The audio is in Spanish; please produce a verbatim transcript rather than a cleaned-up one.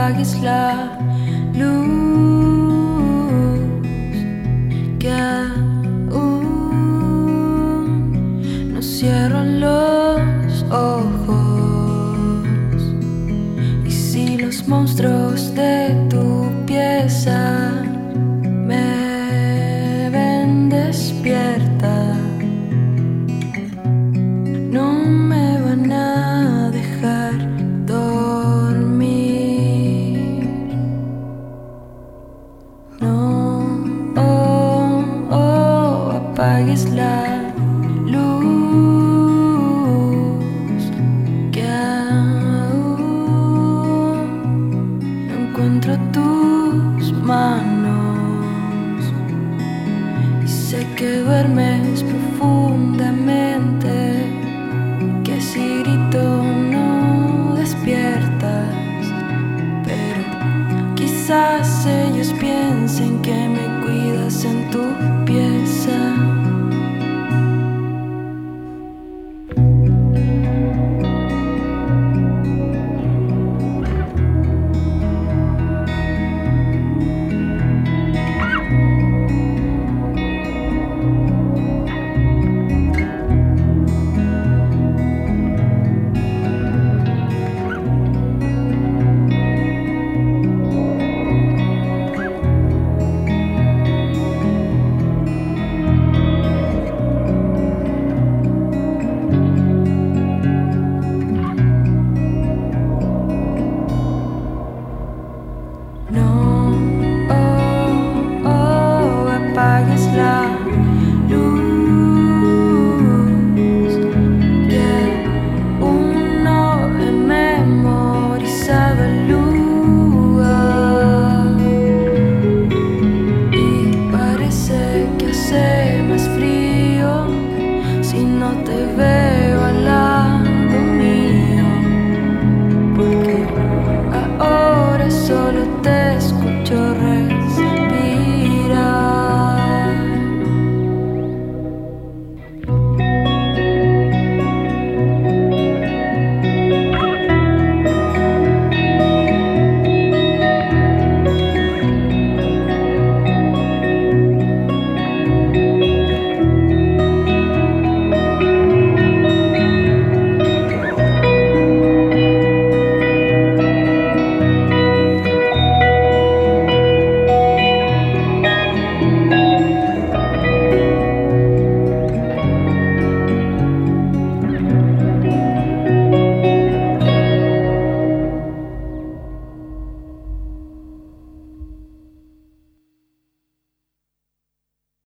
apagues la luz, que aún no cierro los ojos. Y si los monstruos de tu pieza me ven despierta, no me van a dejar dormir. No, oh, oh, apagues la luz, que aún no encuentro tus manos. Y sé que duermes profundamente, que si grito no despiertas, pero quizás ellos piensen que me cuidas en tu